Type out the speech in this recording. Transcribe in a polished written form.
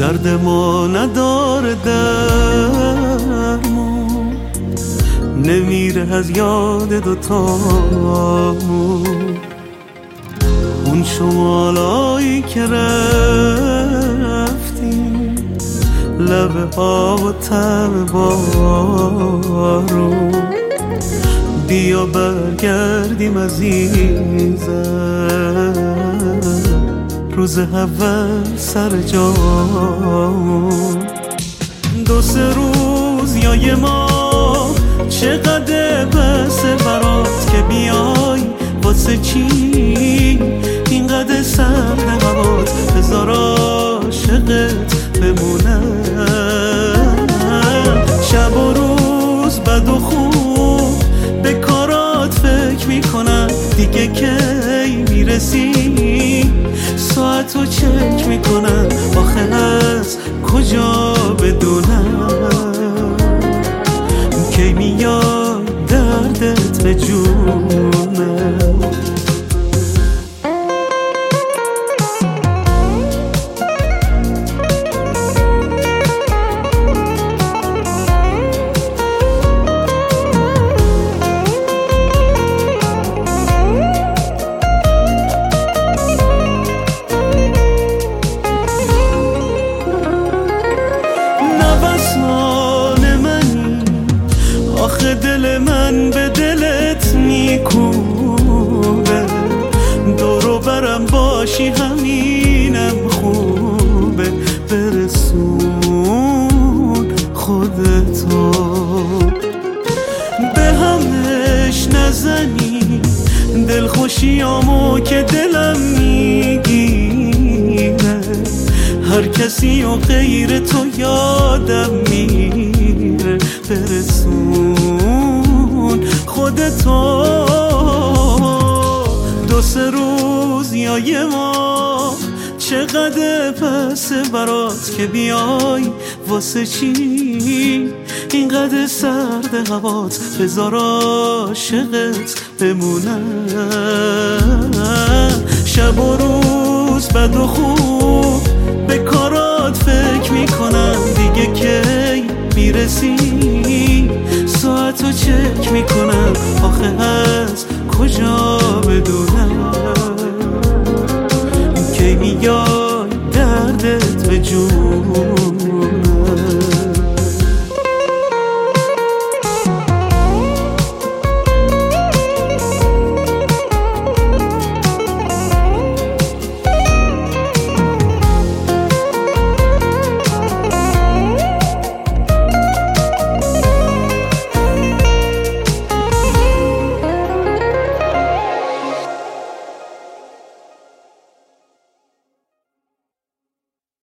درد ما نداره درمون، نمیره از یاد دوتامون. اون شمالایی که رفتیم، لب آب و طعم بارون، بیا برگردیم عزیزم، روز اول سر جامون. 2-3 روز یا یه ماه چقدر بسه برات که بیای، واسه چی اینقدر سرد هوات، بذار عاشقت بمونم. شب و روز بد و خوب به کارات فکر میکنم، دیگه کی میرسی ساعتو چک میکنم، آخه از کجا بدونم کی میاد دردت به جونم. آخه دل من به دلت میکوبه، دورو برم باشی همینم خوبه، برسون خودتو به همش نزنی، دلخوشیامو که دلم میگیره، هر کسی و غیر تو یادم میره، برسون خودتو. 2-3 روز یا یه ماه چقدر پسه برات که بیای، واسه چی اینقدر سرد هوات، بذار عاشقت بمونم. شب و روز بد و خوب به کارات فکر میکنم، دیگه کی میرسی ساعتو چک میکنم، آخه از کجا بدونم